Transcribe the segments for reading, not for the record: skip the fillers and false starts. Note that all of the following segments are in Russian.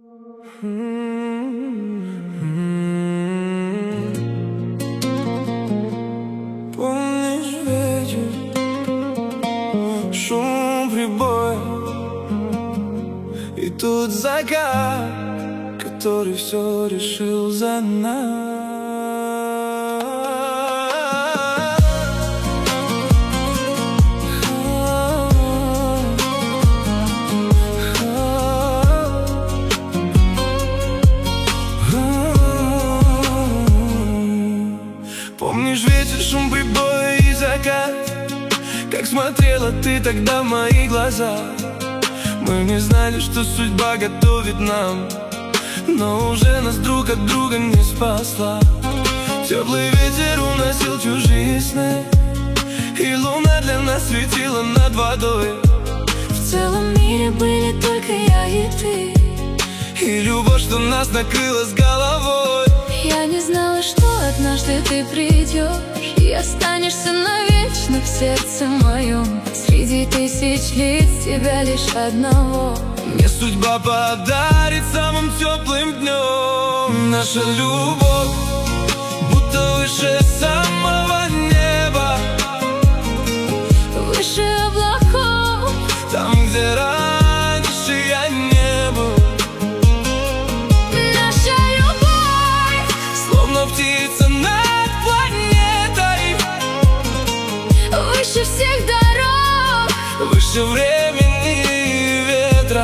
Помнишь вечер, шум прибоя, и тут закат, который все решил за нас. Помнишь ветер, шум прибоя и закат, как смотрела ты тогда в мои глаза. Мы не знали, что судьба готовит нам, но уже нас друг от друга не спасла. Теплый ветер уносил чужие сны, и луна для нас светила над водой. В целом мире были только я и ты, и любовь, что нас накрыла с головой. Я не знала, что однажды ты придешь и останешься навечно в сердце моем. Среди тысяч лиц тебя лишь одного мне судьба подарит самым теплым днем. Наша любовь будто выше самого неба, выше облаков, там, где раньше я не был. Наша любовь словно птица над планетой, выше всех дорог, выше времени и ветра.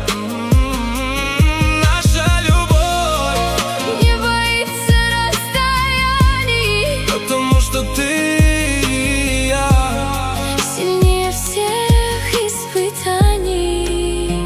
Наша любовь не боится расстояний, потому что ты и я сильнее всех испытаний.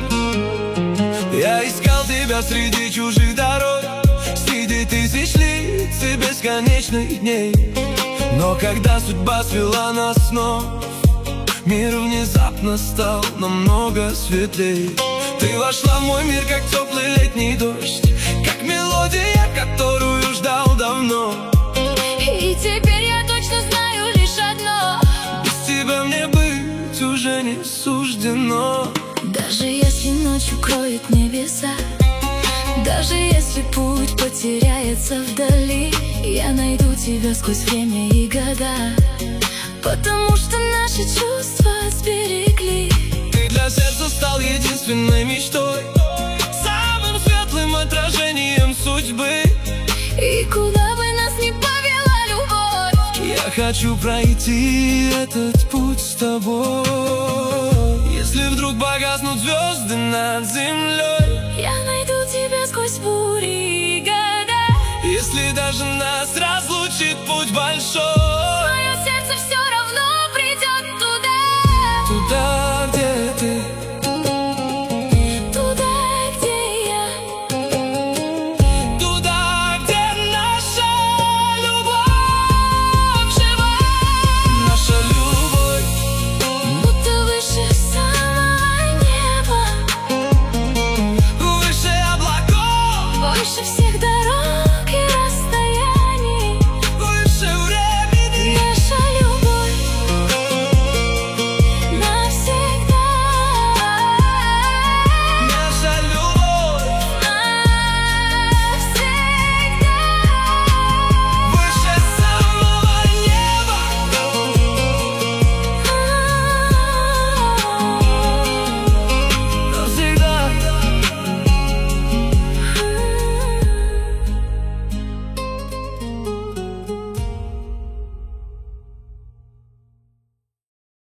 Я искал тебя среди чужих дорог, среди тысяч лиц и бесконечных дней. Но когда судьба свела нас снова, мир внезапно стал намного светлей. Ты вошла в мой мир, как теплый летний дождь, как мелодия, которую ждал давно. И теперь я точно знаю лишь одно: без тебя мне быть уже не суждено. даже если ночь укроет небеса, даже если путь потеряется вдали, я найду тебя сквозь время и года, потому что наши чувства сберегли. Ты для сердца стал единственной мечтой, самым светлым отражением судьбы. И куда бы нас ни повела любовь, я хочу пройти этот путь с тобой. Если вдруг погаснут звезды над землей, я найду тебя сквозь бури и года. если даже нас разлучит путь большой,